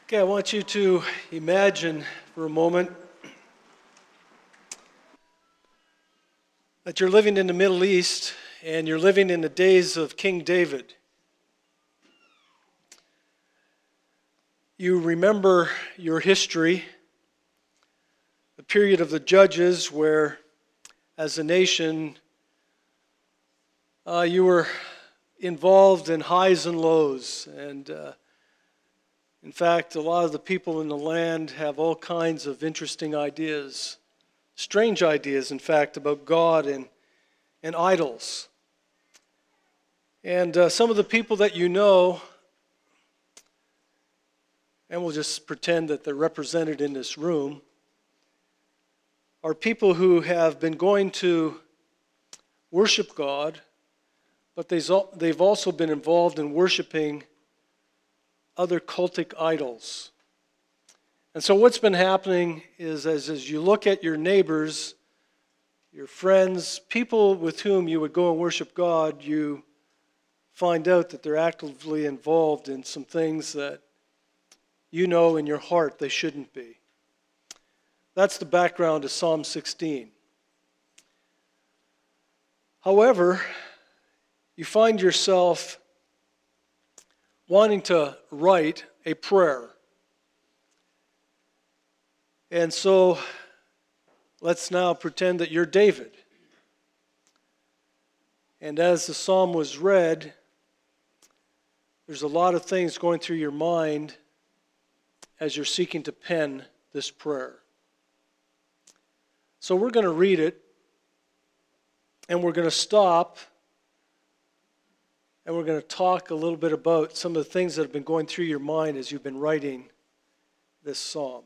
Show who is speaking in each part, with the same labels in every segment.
Speaker 1: Okay, I want you to imagine for a moment that you're living in the Middle East and you're living in the days of King David. You remember your history, the period of the judges where, as a nation, you were involved in highs and lows. And in fact, a lot of the people in the land have all kinds of interesting ideas, strange ideas, in fact, about God and idols. And some of the people that you know, and we'll just pretend that they're represented in this room, are people who have been going to worship God, but they've also been involved in worshiping other cultic idols. And so what's been happening is as you look at your neighbors, your friends, people with whom you would go and worship God, you find out that they're actively involved in some things that you know in your heart they shouldn't be. That's the background to Psalm 16. However, you find yourself wanting to write a prayer. And so let's now pretend that you're David. And as the psalm was read, there's a lot of things going through your mind as you're seeking to pen this prayer. So we're going to read it, and we're going to stop, and we're going to talk a little bit about some of the things that have been going through your mind as you've been writing this psalm.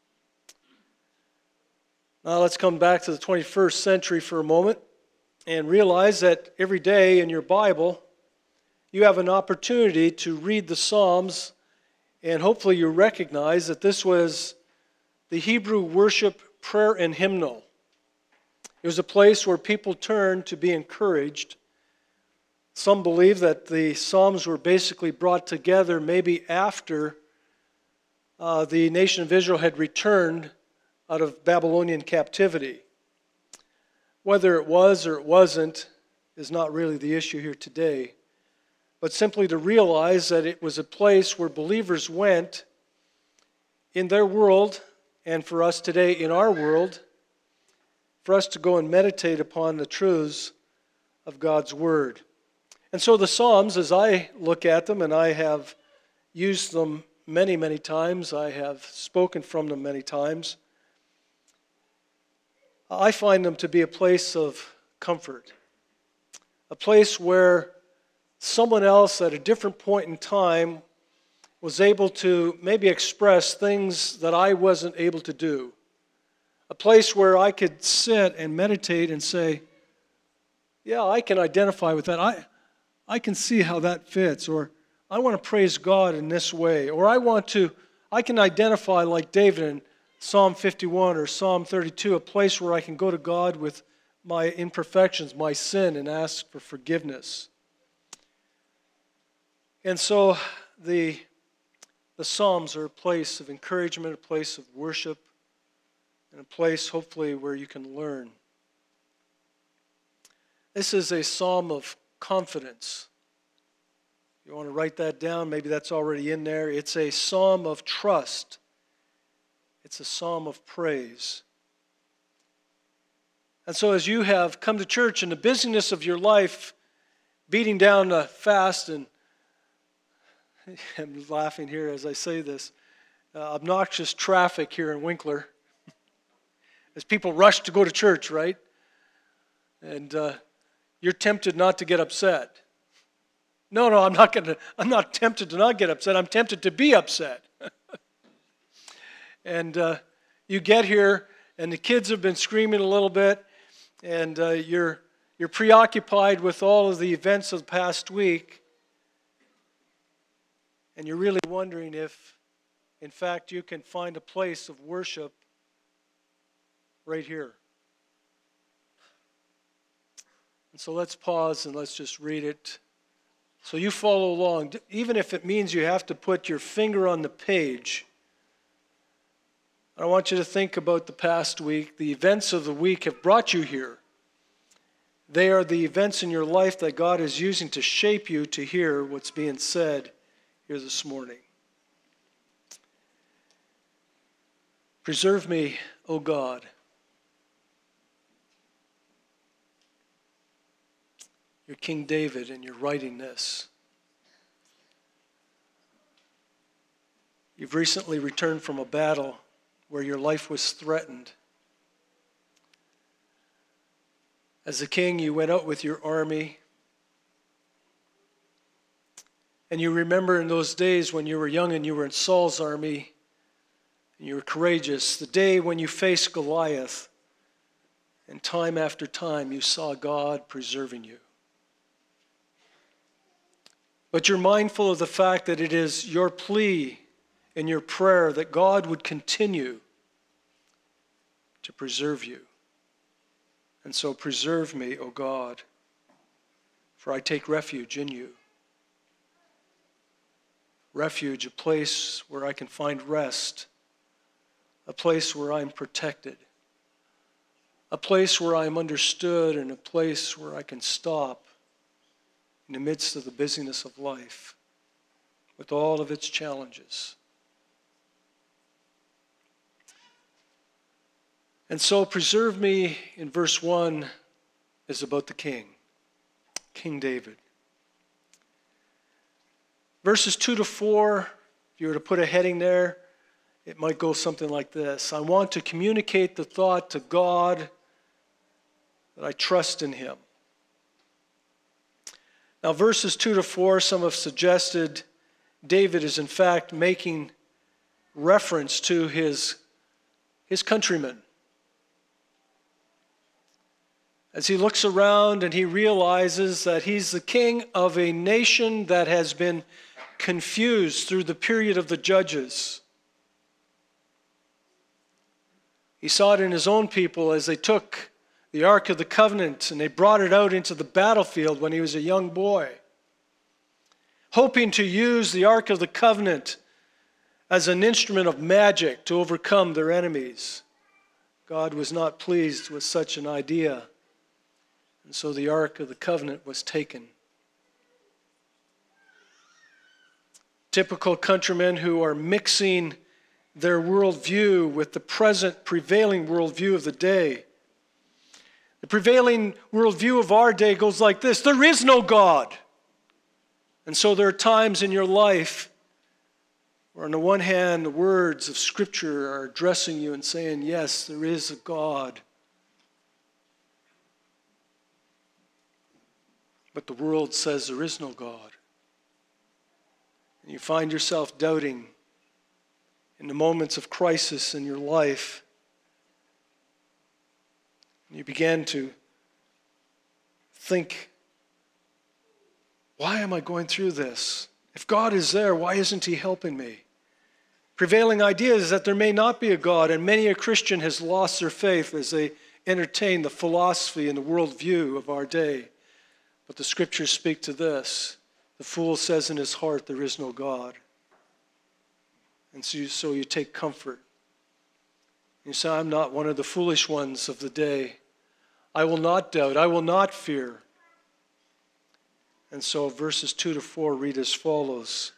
Speaker 1: Now let's come back to the 21st century for a moment and realize that every day in your Bible you have an opportunity to read the Psalms, and hopefully you recognize that this was the Hebrew worship prayer and hymnal. It was a place where people turned to be encouraged. Some believe that the Psalms were basically brought together maybe after the nation of Israel had returned out of Babylonian captivity. Whether it was or it wasn't is not really the issue here today, but simply to realize that it was a place where believers went in their world, and for us today in our world, for us to go and meditate upon the truths of God's Word. And so the Psalms, as I look at them, and I have used them many, many times, I have spoken from them many times, I find them to be a place of comfort, a place where someone else at a different point in time was able to maybe express things that I wasn't able to do, a place where I could sit and meditate and say, yeah, I can identify with that. I can see how that fits, or I want to praise God in this way, or I can identify like David in Psalm 51 or Psalm 32, a place where I can go to God with my imperfections, my sin, and ask for forgiveness. And so the Psalms are a place of encouragement, a place of worship, and a place, hopefully, where you can learn. This is a psalm of confidence. You want to write that down? Maybe that's already in there. It's a psalm of trust. It's a psalm of praise. And so as you have come to church in the busyness of your life, beating down the fast, and I'm laughing here as I say this, obnoxious traffic here in Winkler, as people rush to go to church, right? And you're tempted not to get upset. No, I'm not tempted to not get upset. I'm tempted to be upset. And you get here, and the kids have been screaming a little bit, and you're preoccupied with all of the events of the past week, and you're really wondering if, in fact, you can find a place of worship right here. And so let's pause and let's just read it. So you follow along, even if it means you have to put your finger on the page. I want you to think about the past week. The events of the week have brought you here. They are the events in your life that God is using to shape you to hear what's being said here this morning. Preserve me, O God. You're King David and you're writing this. You've recently returned from a battle where your life was threatened. As a king, you went out with your army. And you remember in those days when you were young and you were in Saul's army, and you were courageous, the day when you faced Goliath, and time after time you saw God preserving you. But you're mindful of the fact that it is your plea and your prayer that God would continue to preserve you. And so preserve me, O God, for I take refuge in you. Refuge, a place where I can find rest, a place where I'm protected, a place where I'm understood, and a place where I can stop in the midst of the busyness of life with all of its challenges. And so preserve me in verse 1 is about the king, King David. Verses 2 to 4, if you were to put a heading there, it might go something like this. I want to communicate the thought to God that I trust in him. Now verses 2 to 4, some have suggested David is in fact making reference to his countrymen. As he looks around and he realizes that he's the king of a nation that has been confused through the period of the judges. He saw it in his own people as they took the Ark of the Covenant and they brought it out into the battlefield when he was a young boy, hoping to use the Ark of the Covenant as an instrument of magic to overcome their enemies. God was not pleased with such an idea. And so the Ark of the Covenant was taken. Typical countrymen who are mixing their worldview with the present prevailing worldview of the day. The prevailing worldview of our day goes like this: there is no God. And so there are times in your life where on the one hand the words of Scripture are addressing you and saying, yes, there is a God. But the world says there is no God. And you find yourself doubting in the moments of crisis in your life. And you begin to think, why am I going through this? If God is there, why isn't he helping me? Prevailing idea is that there may not be a God, and many a Christian has lost their faith as they entertain the philosophy and the worldview of our day. But the Scriptures speak to this: the fool says in his heart, there is no God. And so you take comfort. You say, I'm not one of the foolish ones of the day. I will not doubt. I will not fear. And so verses 2 to 4 read as follows.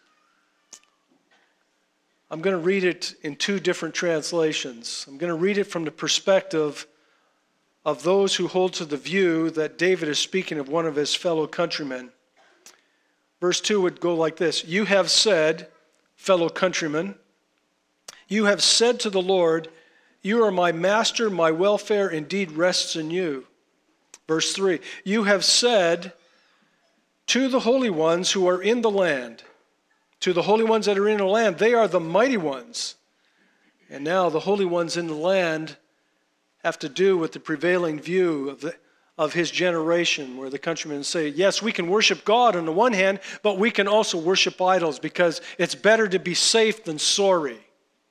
Speaker 1: I'm going to read it in two different translations. I'm going to read it from the perspective of those who hold to the view that David is speaking of one of his fellow countrymen. Verse 2 would go like this: you have said, fellow countrymen, you have said to the Lord, you are my master, my welfare indeed rests in you. Verse 3, you have said to the holy ones who are in the land, to the holy ones that are in the land, they are the mighty ones. And now the holy ones in the land have to do with the prevailing view of his generation, where the countrymen say, yes, we can worship God on the one hand, but we can also worship idols because it's better to be safe than sorry.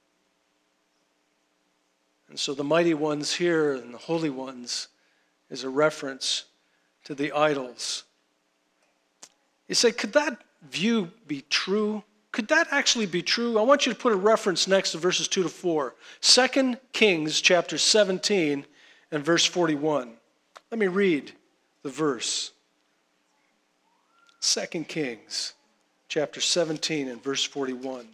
Speaker 1: And so the mighty ones here and the holy ones is a reference to the idols. You say, could that view be true? could that actually be true? I want you to put a reference next to verses 2 to 4. 2 Kings chapter 17 and verse 41. Let me read the verse. 2 Kings chapter 17 and verse 41.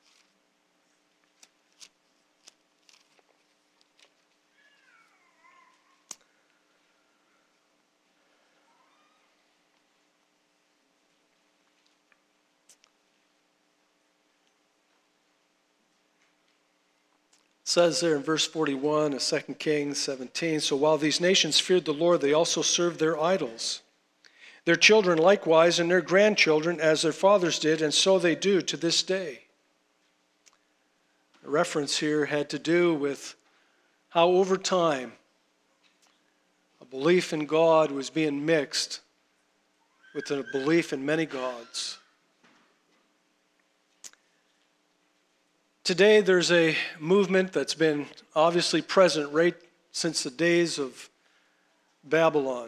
Speaker 1: It says there in verse 41 of 2 Kings 17, so while these nations feared the Lord, they also served their idols. Their children likewise and their grandchildren as their fathers did, and so they do to this day. The reference here had to do with how over time a belief in God was being mixed with a belief in many gods. Today there's a movement that's been obviously present right since the days of Babylon.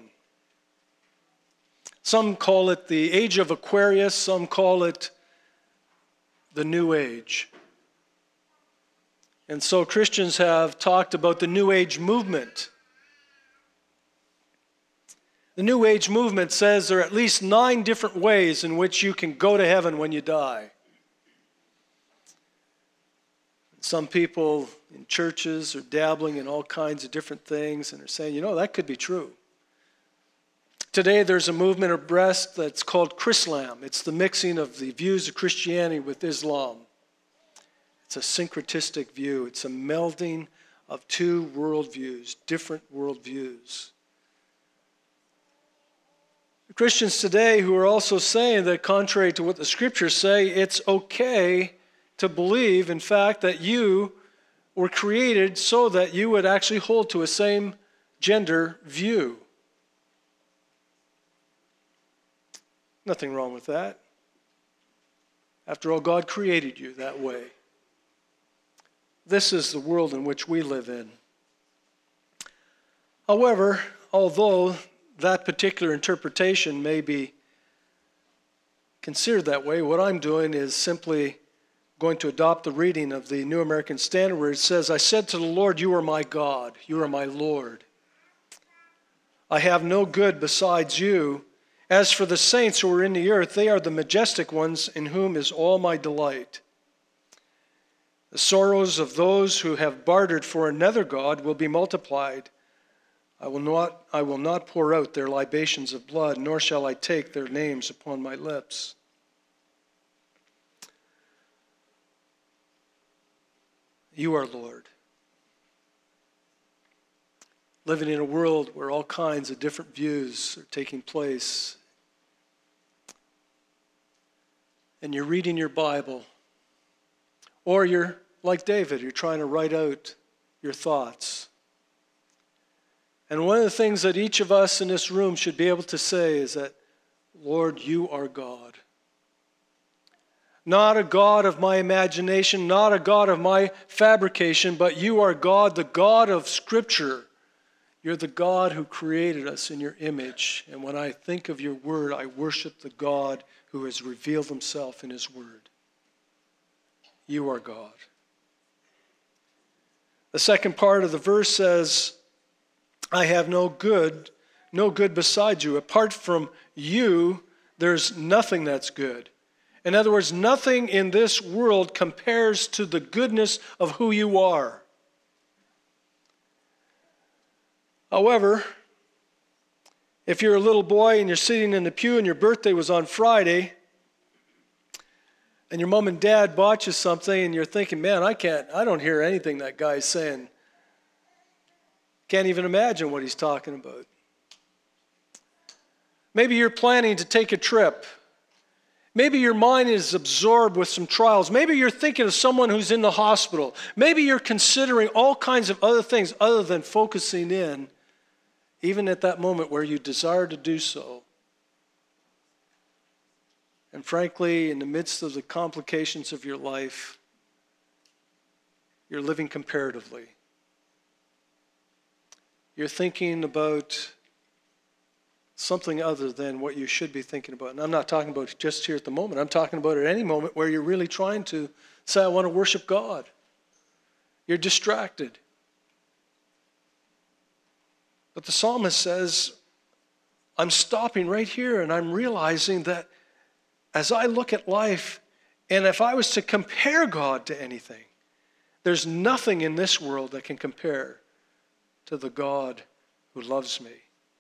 Speaker 1: Some call it the age of Aquarius, some call it the New Age. And so Christians have talked about the New Age movement. The New Age movement says there are at least 9 different ways in which you can go to heaven when you die. Some people in churches are dabbling in all kinds of different things and are saying, that could be true. Today there's a movement abreast that's called Chrislam. It's the mixing of the views of Christianity with Islam. It's a syncretistic view. It's a melding of 2 worldviews, different worldviews. The Christians today who are also saying that contrary to what the scriptures say, it's okay to believe, in fact, that you were created so that you would actually hold to a same gender view. Nothing wrong with that. After all, God created you that way. This is the world in which we live in. However, although that particular interpretation may be considered that way, what I'm doing is simply going to adopt the reading of the New American Standard where it says, I said to the Lord, you are my God, you are my Lord. I have no good besides you. As for the saints who are in the earth, they are the majestic ones in whom is all my delight. The sorrows of those who have bartered for another God will be multiplied. I will not pour out their libations of blood, nor shall I take their names upon my lips. You are Lord. Living in a world where all kinds of different views are taking place. And you're reading your Bible. Or you're like David, you're trying to write out your thoughts. And one of the things that each of us in this room should be able to say is that, Lord, you are God. Not a God of my imagination, not a God of my fabrication, but you are God, the God of Scripture. You're the God who created us in your image. And when I think of your word, I worship the God who has revealed himself in his word. You are God. The second part of the verse says, I have no good beside you. Apart from you, there's nothing that's good. In other words, nothing in this world compares to the goodness of who you are. However, if you're a little boy and you're sitting in the pew and your birthday was on Friday, and your mom and dad bought you something and you're thinking, man, I don't hear anything that guy's saying. Can't even imagine what he's talking about. Maybe you're planning to take a trip. Maybe your mind is absorbed with some trials. Maybe you're thinking of someone who's in the hospital. Maybe you're considering all kinds of other things other than focusing in, even at that moment where you desire to do so. And frankly, in the midst of the complications of your life, you're living comparatively. You're thinking about something other than what you should be thinking about. And I'm not talking about just here at the moment. I'm talking about at any moment where you're really trying to say, I want to worship God. You're distracted. But the psalmist says, I'm stopping right here and I'm realizing that as I look at life, and if I was to compare God to anything, there's nothing in this world that can compare to the God who loves me.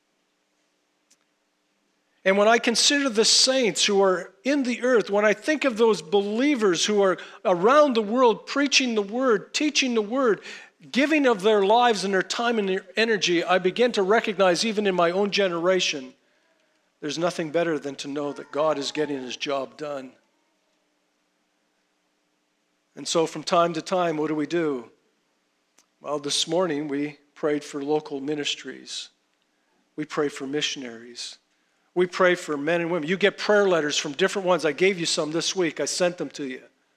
Speaker 1: And when I consider the saints who are in the earth, when I think of those believers who are around the world preaching the word, teaching the word, giving of their lives and their time and their energy, I begin to recognize even in my own generation, there's nothing better than to know that God is getting his job done. And so from time to time, what do? Well, this morning we prayed for local ministries. We pray for missionaries. We pray for men and women. You get prayer letters from different ones. I gave you some this week. I sent them to you.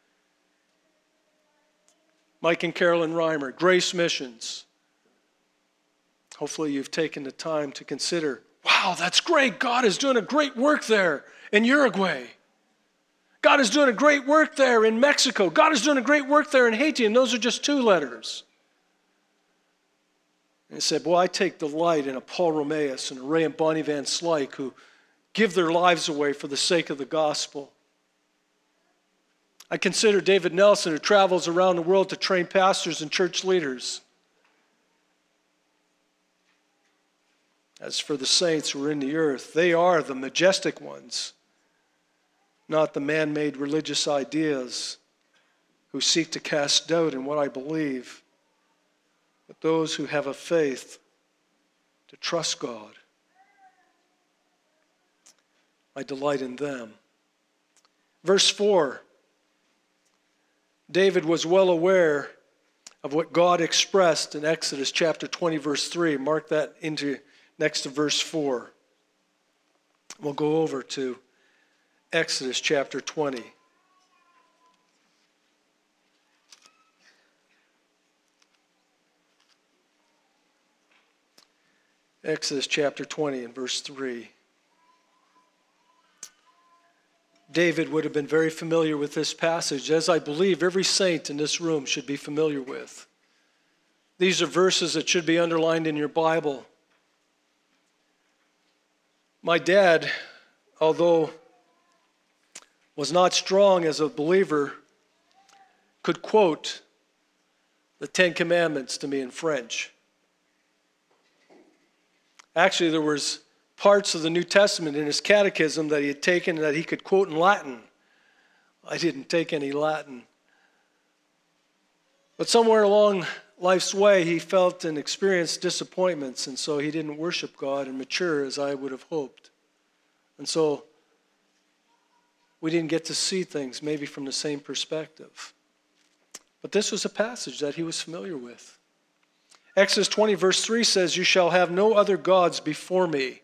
Speaker 1: Mike and Carolyn Reimer, Grace Missions. Hopefully you've taken the time to consider, wow, that's great. God is doing a great work there in Uruguay. God is doing a great work there in Mexico. God is doing a great work there in Haiti. And those are just 2 letters. And he said, boy, I take delight in a Paul Romeus and a Ray and Bonnie Van Slyke who give their lives away for the sake of the gospel. I consider David Nelson, who travels around the world to train pastors and church leaders. As for the saints who are in the earth, they are the majestic ones, not the man-made religious ideas who seek to cast doubt in what I believe, but those who have a faith to trust God. I delight in them. Verse 4, David was well aware of what God expressed in Exodus chapter 20, verse 3. Mark that into next to verse 4. We'll go over to Exodus chapter 20. Exodus chapter 20 and verse 3. David would have been very familiar with this passage, as I believe every saint in this room should be familiar with. These are verses that should be underlined in your Bible. My dad, although was not strong as a believer, could quote the 10 Commandments to me in French. Actually, there was parts of the New Testament in his catechism that he had taken that he could quote in Latin. I didn't take any Latin. But somewhere along life's way, he felt and experienced disappointments, and so he didn't worship God and mature as I would have hoped. And so we didn't get to see things maybe from the same perspective. But this was a passage that he was familiar with. Exodus 20 verse 3 says, "You shall have no other gods before me."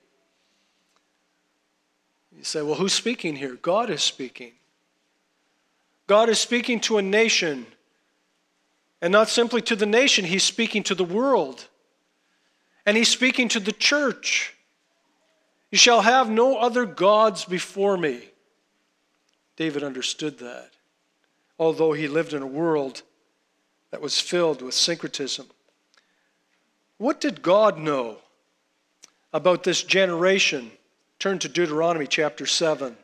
Speaker 1: You say, well, who's speaking here? God is speaking. God is speaking to a nation. And not simply to the nation, he's speaking to the world. And he's speaking to the church. You shall have no other gods before me. David understood that, although he lived in a world that was filled with syncretism. What did God know about this generation? Turn to Deuteronomy chapter 7.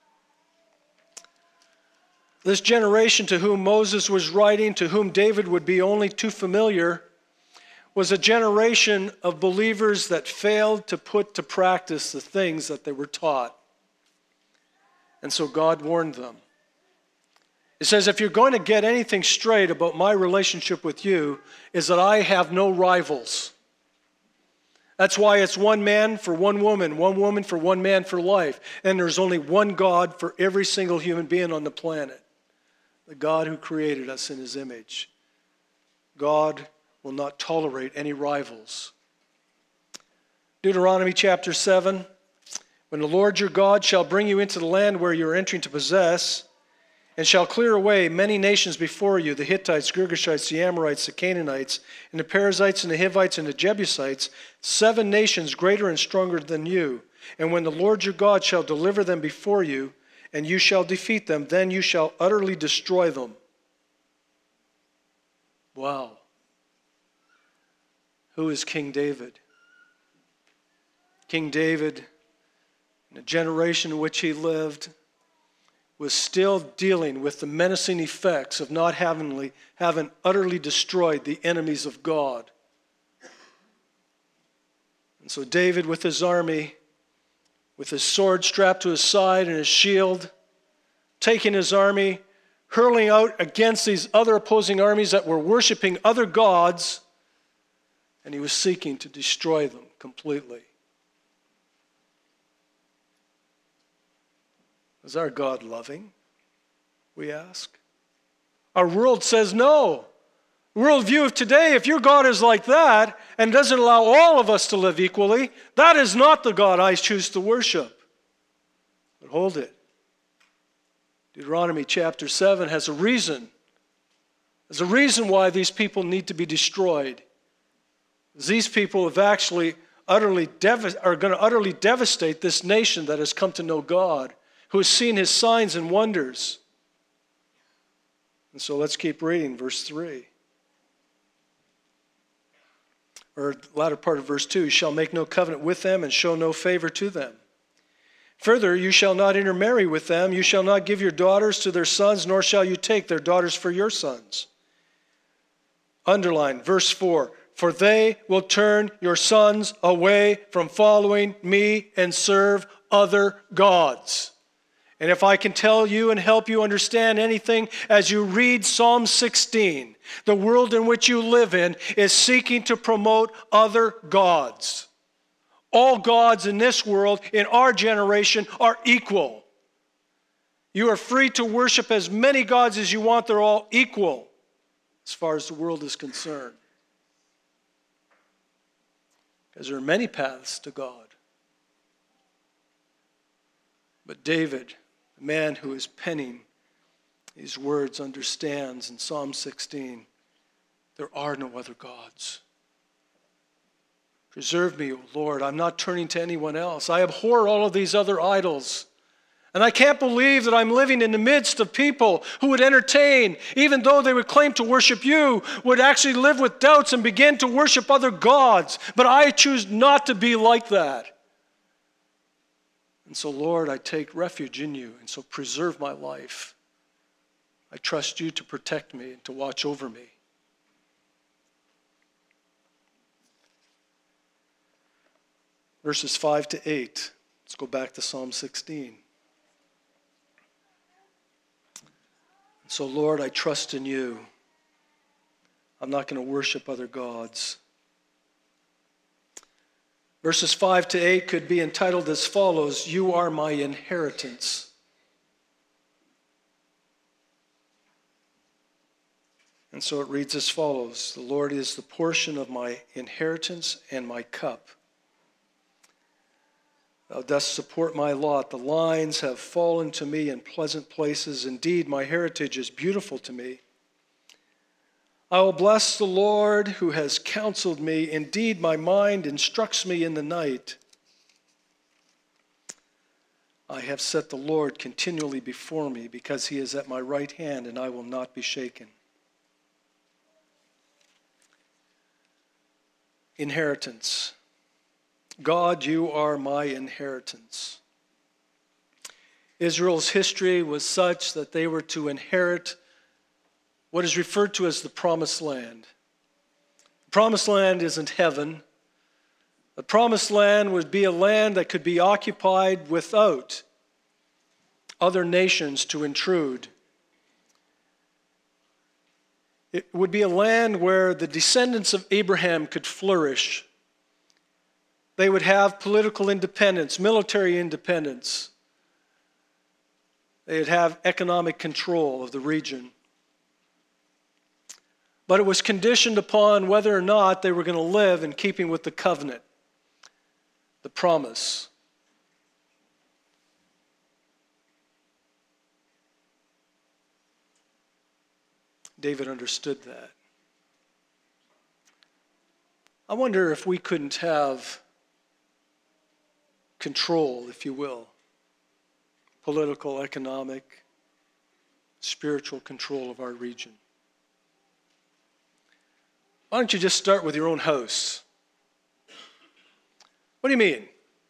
Speaker 1: This generation to whom Moses was writing, to whom David would be only too familiar, was a generation of believers that failed to put to practice the things that they were taught. And so God warned them. It says, if you're going to get anything straight about my relationship with you, is that I have no rivals. That's why it's one man for one woman for one man for life. And there's only one God for every single human being on the planet. The God who created us in his image. God will not tolerate any rivals. Deuteronomy chapter 7. When the Lord your God shall bring you into the land where you are entering to possess, and shall clear away many nations before you, the Hittites, Girgashites, the Amorites, the Canaanites, and the Perizzites, and the Hivites, and the Jebusites, 7 nations greater and stronger than you. And when the Lord your God shall deliver them before you, and you shall defeat them, then you shall utterly destroy them. Wow. Who is King David? King David, in the generation in which he lived, was still dealing with the menacing effects of not having utterly destroyed the enemies of God. And so David, with his army, with his sword strapped to his side and his shield, taking his army, hurling out against these other opposing armies that were worshiping other gods, and he was seeking to destroy them completely. Is our God loving? We ask. Our world says no. The worldview of today, if your God is like that and doesn't allow all of us to live equally, that is not the God I choose to worship. But hold it. Deuteronomy chapter 7 has a reason. There's a reason why these people need to be destroyed. These people have actually are going to utterly devastate this nation that has come to know God, who has seen his signs and wonders. And so let's keep reading verse 3. Or the latter part of verse 2. You shall make no covenant with them and show no favor to them. Further, you shall not intermarry with them. You shall not give your daughters to their sons, nor shall you take their daughters for your sons. Underline verse 4. For they will turn your sons away from following me and serve other gods. And if I can tell you and help you understand anything as you read Psalm 16, the world in which you live in is seeking to promote other gods. All gods in this world, in our generation, are equal. You are free to worship as many gods as you want. They're all equal as far as the world is concerned. Because there are many paths to God. But David, the man who is penning these words, understands in Psalm 16, there are no other gods. Preserve me, O Lord. I'm not turning to anyone else. I abhor all of these other idols. And I can't believe that I'm living in the midst of people who would entertain, even though they would claim to worship you, would actually live with doubts and begin to worship other gods. But I choose not to be like that. And so, Lord, I take refuge in you, and so preserve my life. I trust you to protect me and to watch over me. Verses 5 to 8. Let's go back to Psalm 16. So, Lord, I trust in you. I'm not going to worship other gods. Verses 5 to 8 could be entitled as follows: You are my inheritance. And so it reads as follows: The Lord is the portion of my inheritance and my cup. Thou dost support my lot. The lines have fallen to me in pleasant places. Indeed, my heritage is beautiful to me. I will bless the Lord who has counseled me. Indeed, my mind instructs me in the night. I have set the Lord continually before me, because he is at my right hand, and I will not be shaken. Inheritance. God, you are my inheritance. Israel's history was such that they were to inherit what is referred to as the Promised Land. The Promised Land isn't heaven. The Promised Land would be a land that could be occupied without other nations to intrude. It would be a land where the descendants of Abraham could flourish. They would have political independence, military independence. They'd have economic control of the region. But it was conditioned upon whether or not they were going to live in keeping with the covenant, the promise. David understood that. I wonder if we couldn't have control, if you will. Political, economic, spiritual control of our region. Why don't you just start with your own house? What do you mean?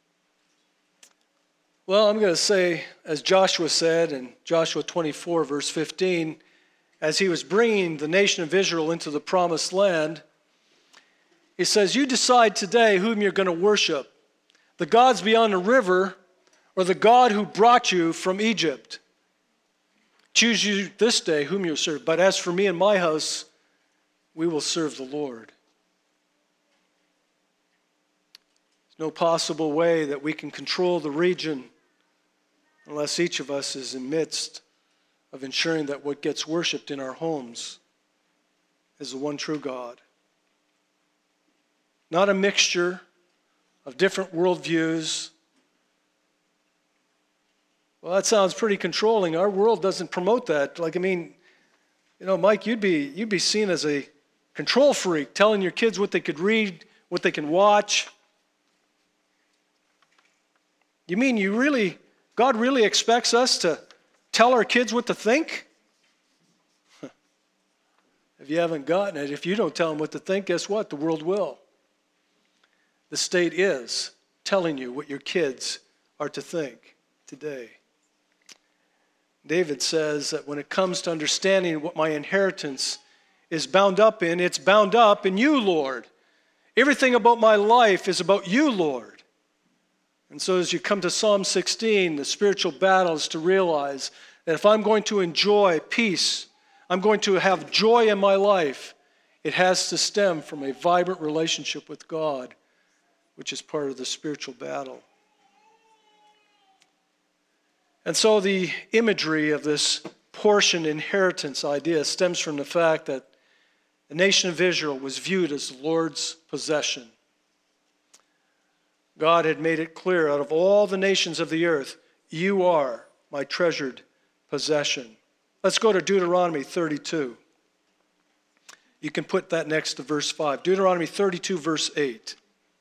Speaker 1: Well, I'm going to say, as Joshua said in Joshua 24, verse 15, as he was bringing the nation of Israel into the promised land, he says, you decide today whom you're going to worship, the gods beyond the river or the God who brought you from Egypt. Choose you this day whom you'll serve. But as for me and my house, we will serve the Lord. There's no possible way that we can control the region unless each of us is in the midst of ensuring that what gets worshipped in our homes is the one true God. Not a mixture of different worldviews. Well, that sounds pretty controlling. Our world doesn't promote that. Mike, you'd be seen as a control freak, telling your kids what they could read, what they can watch. You mean God really expects us to tell our kids what to think? If you haven't gotten it, if you don't tell them what to think, guess what? The world will. The state is telling you what your kids are to think today. David says that when it comes to understanding what my inheritance is bound up in, it's bound up in you, Lord. Everything about my life is about you, Lord. And so as you come to Psalm 16, the spiritual battle is to realize that if I'm going to enjoy peace, I'm going to have joy in my life, it has to stem from a vibrant relationship with God, which is part of the spiritual battle. And so the imagery of this portion inheritance idea stems from the fact that the nation of Israel was viewed as the Lord's possession. God had made it clear, out of all the nations of the earth, you are my treasured possession. Let's go to Deuteronomy 32. You can put that next to verse 5. Deuteronomy 32, verse 8.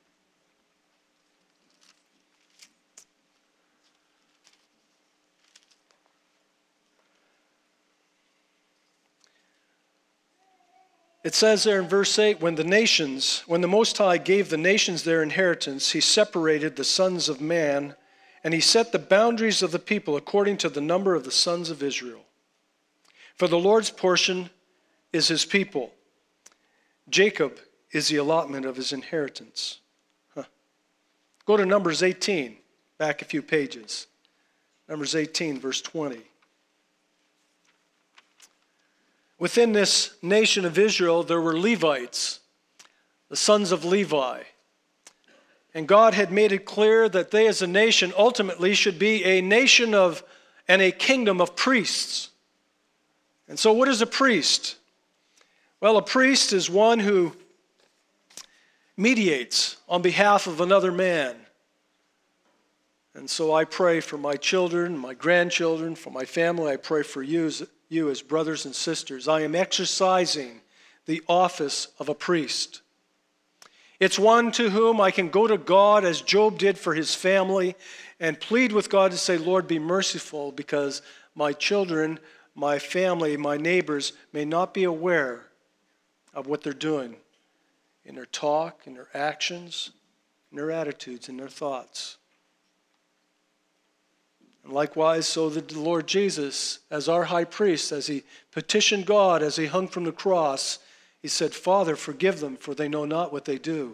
Speaker 1: It says there in verse 8, when the Most High gave the nations their inheritance, he separated the sons of man, and he set the boundaries of the people according to the number of the sons of Israel. For the Lord's portion is his people. Jacob is the allotment of his inheritance. Go to Numbers 18, back a few pages. Numbers 18, verse 20. Within this nation of Israel, there were Levites, the sons of Levi. And God had made it clear that they as a nation ultimately should be a nation of and a kingdom of priests. And so what is a priest? Well, a priest is one who mediates on behalf of another man. And so I pray for my children, my grandchildren, for my family. I pray for you as brothers and sisters. I am exercising the office of a priest. It's one to whom I can go to God as Job did for his family and plead with God to say, Lord, be merciful, because my children, my family, my neighbors may not be aware of what they're doing in their talk, in their actions, in their attitudes, in their thoughts. And likewise, so did the Lord Jesus, as our high priest, as he petitioned God, as he hung from the cross, he said, Father, forgive them, for they know not what they do.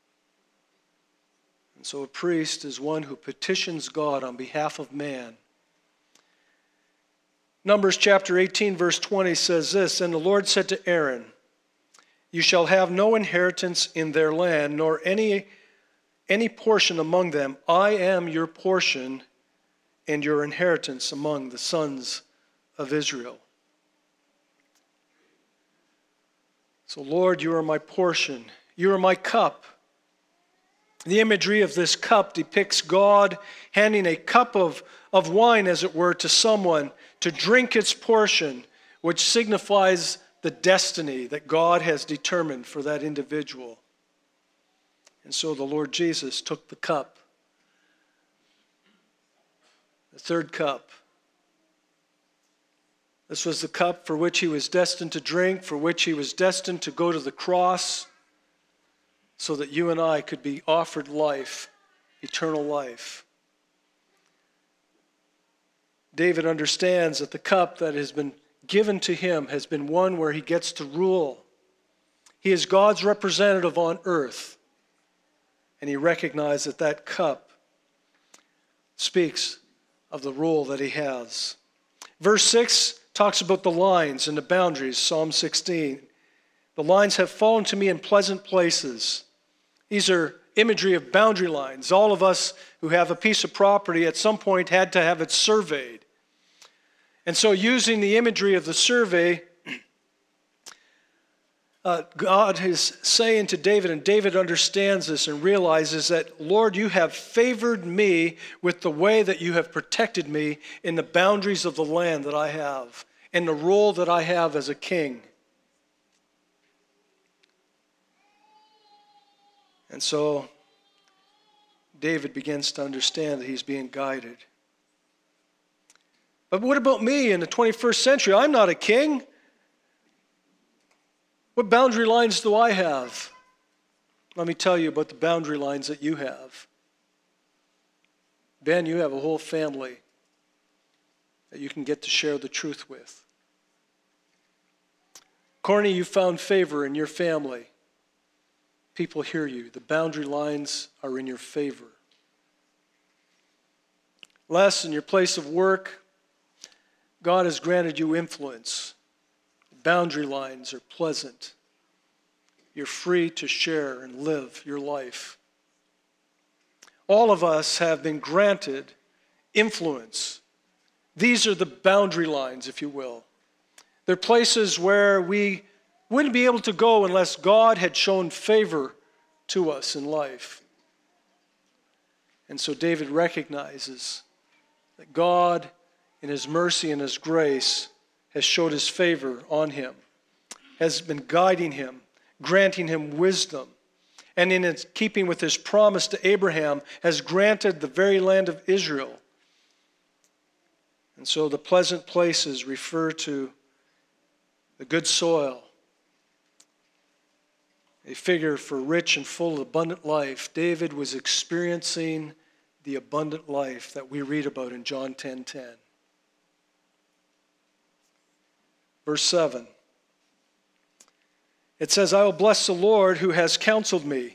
Speaker 1: And so a priest is one who petitions God on behalf of man. Numbers chapter 18, verse 20 says this, And the Lord said to Aaron, You shall have no inheritance in their land, nor any portion among them. I am your portion and your inheritance among the sons of Israel. So, Lord, you are my portion. You are my cup. The imagery of this cup depicts God handing a cup of wine, as it were, to someone to drink its portion, which signifies the destiny that God has determined for that individual. And so the Lord Jesus took the cup The third cup. This was the cup for which he was destined to drink, for which he was destined to go to the cross, so that you and I could be offered life, eternal life. David understands that the cup that has been given to him has been one where he gets to rule. He is God's representative on earth, and he recognized that that cup speaks of the role that he has. Verse 6 talks about the lines and the boundaries, Psalm 16. The lines have fallen to me in pleasant places. These are imagery of boundary lines. All of us who have a piece of property at some point had to have it surveyed. And so using the imagery of the survey, God is saying to David, and David understands this and realizes that, Lord, you have favored me with the way that you have protected me in the boundaries of the land that I have and the role that I have as a king. And so David begins to understand that he's being guided. But what about me in the 21st century? I'm not a king. What boundary lines do I have? Let me tell you about the boundary lines that you have. Ben, you have a whole family that you can get to share the truth with. Corny, you found favor in your family. People hear you. The boundary lines are in your favor. Les, in your place of work, God has granted you influence. Boundary lines are pleasant. You're free to share and live your life. All of us have been granted influence. These are the boundary lines, if you will. They're places where we wouldn't be able to go unless God had shown favor to us in life. And so David recognizes that God, in his mercy and his grace, has showed his favor on him, has been guiding him, granting him wisdom, and in its keeping with his promise to Abraham, has granted the very land of Israel. And so the pleasant places refer to the good soil, a figure for rich and full abundant life. David was experiencing the abundant life that we read about in John 10:10. Verse 7. It says, I will bless the Lord who has counseled me.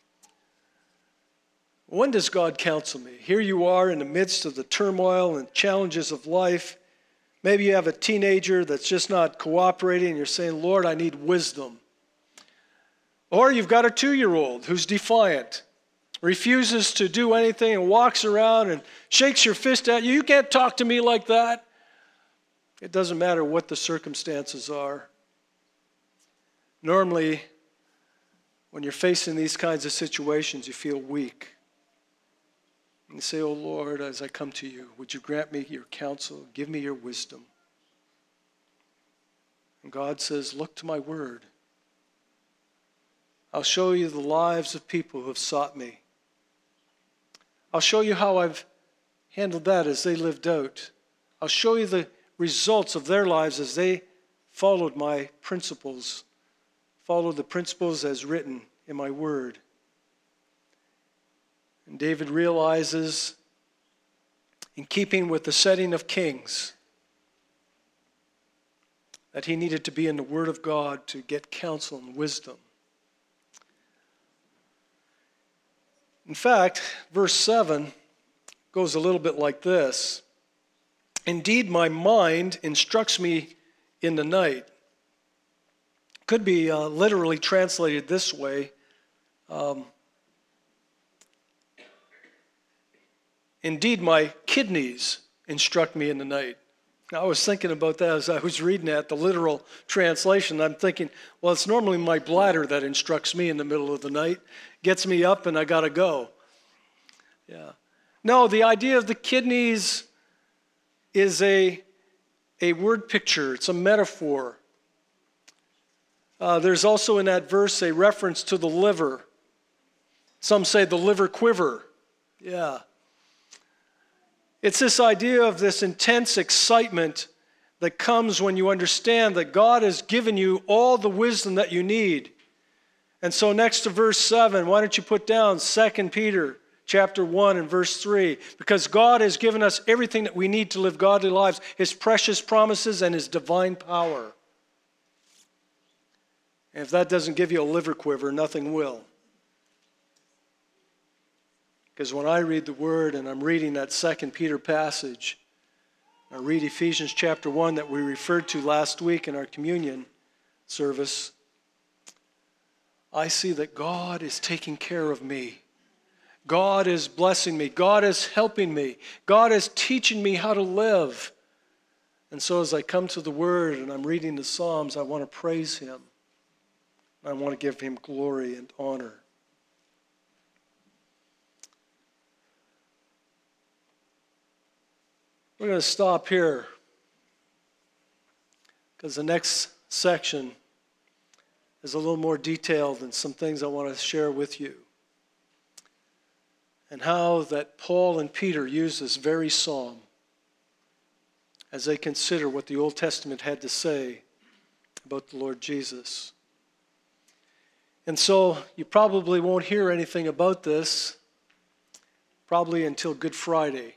Speaker 1: When does God counsel me? Here you are in the midst of the turmoil and challenges of life. Maybe you have a teenager that's just not cooperating and you're saying, Lord, I need wisdom. Or you've got a 2-year-old who's defiant, refuses to do anything and walks around and shakes your fist at you. You can't talk to me like that. It doesn't matter what the circumstances are. Normally, when you're facing these kinds of situations, you feel weak. And you say, oh Lord, as I come to you, would you grant me your counsel, give me your wisdom. And God says, look to my word. I'll show you the lives of people who have sought me. I'll show you how I've handled that as they lived out. I'll show you the results of their lives as they followed my principles, followed the principles as written in my word. And David realizes, in keeping with the setting of kings, that he needed to be in the word of God to get counsel and wisdom. In fact, verse 7 goes a little bit like this. Indeed, my mind instructs me in the night. Could be literally translated this way. Indeed, my kidneys instruct me in the night. Now, I was thinking about that as I was reading that, the literal translation. I'm thinking, well, it's normally my bladder that instructs me in the middle of the night, gets me up, and I got to go. Yeah. No, the idea of the kidneys is a word picture. It's a metaphor. There's also in that verse a reference to the liver. Some say the liver quiver. Yeah. It's this idea of this intense excitement that comes when you understand that God has given you all the wisdom that you need. And so next to verse 7, why don't you put down 2 Peter chapter 1 and verse 3? Because God has given us everything that we need to live godly lives, His precious promises and His divine power. And if that doesn't give you a liver quiver, nothing will. Because when I read the Word and I'm reading that 2 Peter passage, I read Ephesians chapter 1 that we referred to last week in our communion service, I see that God is taking care of me. God is blessing me. God is helping me. God is teaching me how to live. And so as I come to the Word and I'm reading the Psalms, I want to praise Him. I want to give Him glory and honor. We're going to stop here because the next section is a little more detailed and some things I want to share with you. And how that Paul and Peter use this very psalm as they consider what the Old Testament had to say about the Lord Jesus. And so you probably won't hear anything about this probably until Good Friday.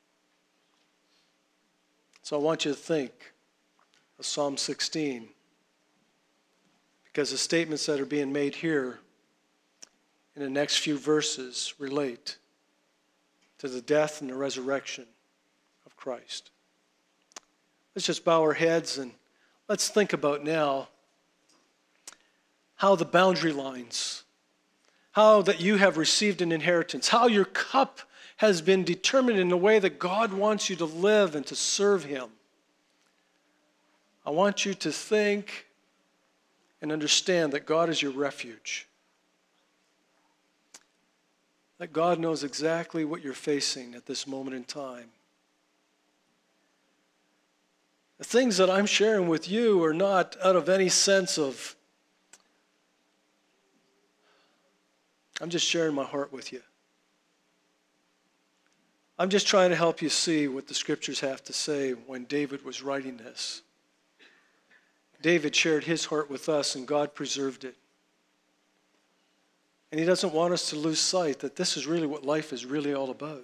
Speaker 1: So I want you to think of Psalm 16, because the statements that are being made here in the next few verses relate to the death and the resurrection of Christ. Let's just bow our heads and let's think about now how the boundary lines, how that you have received an inheritance, how your cup has been determined in the way that God wants you to live and to serve Him. I want you to think and understand that God is your refuge. That God knows exactly what you're facing at this moment in time. The things that I'm sharing with you are not out of any sense of, I'm just sharing my heart with you. I'm just trying to help you see what the Scriptures have to say when David was writing this. David shared his heart with us, and God preserved it. And He doesn't want us to lose sight that this is really what life is really all about.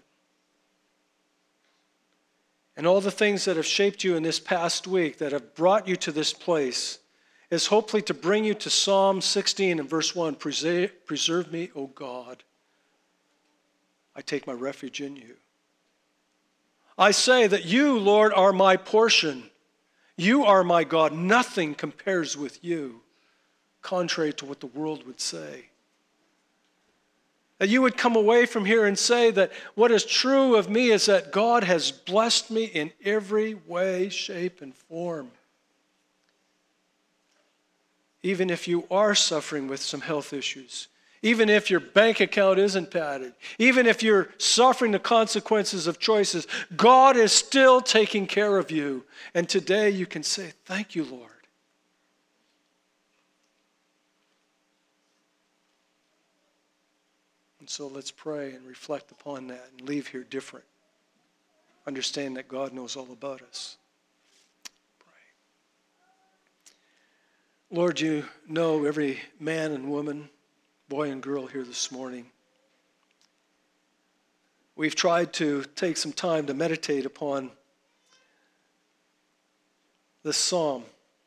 Speaker 1: And all the things that have shaped you in this past week, that have brought you to this place, is hopefully to bring you to Psalm 16 and verse 1. Preserve me, O God. I take my refuge in you. I say that you, Lord, are my portion. You are my God. Nothing compares with you, contrary to what the world would say. That you would come away from here and say that what is true of me is that God has blessed me in every way, shape, and form. Even if you are suffering with some health issues, even if your bank account isn't padded, even if you're suffering the consequences of choices, God is still taking care of you. And today you can say, thank you, Lord. And so let's pray and reflect upon that and leave here different. Understand that God knows all about us. Pray. Lord, you know every man and woman, boy and girl here this morning. We've tried to take some time to meditate upon this psalm.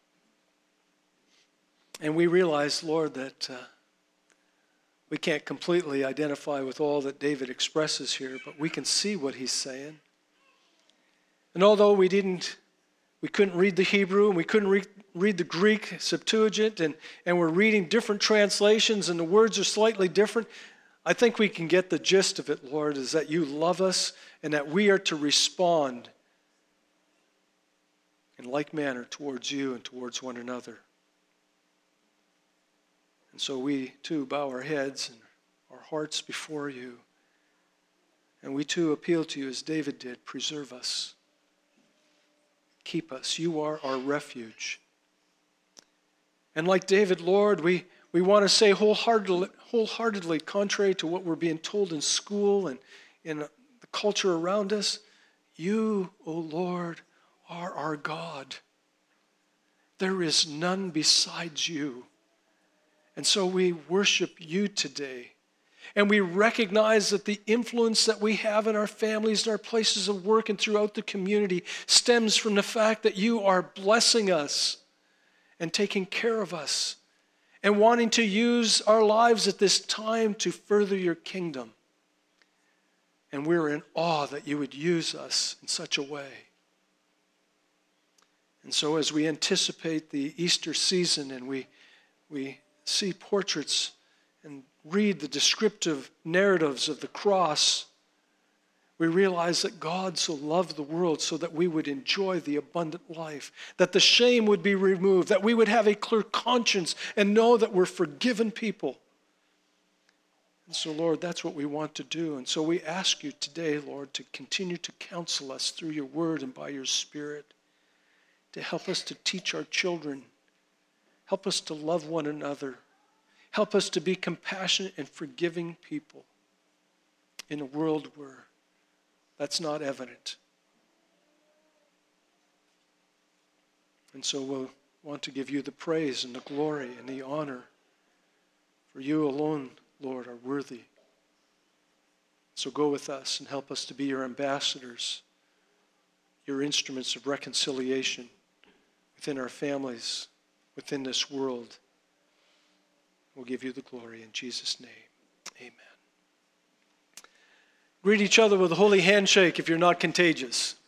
Speaker 1: And we realize, Lord, that we can't completely identify with all that David expresses here, but we can see what he's saying. And although we couldn't read the Hebrew and we couldn't read the Greek Septuagint, and we're reading different translations and the words are slightly different, I think we can get the gist of it, Lord, is that you love us and that we are to respond in like manner towards you and towards one another. And so we too bow our heads and our hearts before you. And we too appeal to you as David did, preserve us. Keep us. You are our refuge. And like David, Lord, we want to say wholeheartedly, contrary to what we're being told in school and in the culture around us, You, O Lord, are our God. There is none besides you. And so we worship you today. And we recognize that the influence that we have in our families and our places of work and throughout the community stems from the fact that you are blessing us and taking care of us and wanting to use our lives at this time to further your kingdom. And we're in awe that you would use us in such a way. And so as we anticipate the Easter season and we see portraits and read the descriptive narratives of the cross, we realize that God so loved the world so that we would enjoy the abundant life, that the shame would be removed, that we would have a clear conscience and know that we're forgiven people. And so, Lord, that's what we want to do. And so we ask you today, Lord, to continue to counsel us through your word and by your Spirit, to help us to teach our children, help us to love one another, help us to be compassionate and forgiving people in a world where that's not evident. And so we'll want to give you the praise and the glory and the honor, for you alone, Lord, are worthy. So go with us and help us to be your ambassadors, your instruments of reconciliation within our families, within this world. We'll give you the glory in Jesus' name. Amen. Greet each other with a holy handshake if you're not contagious.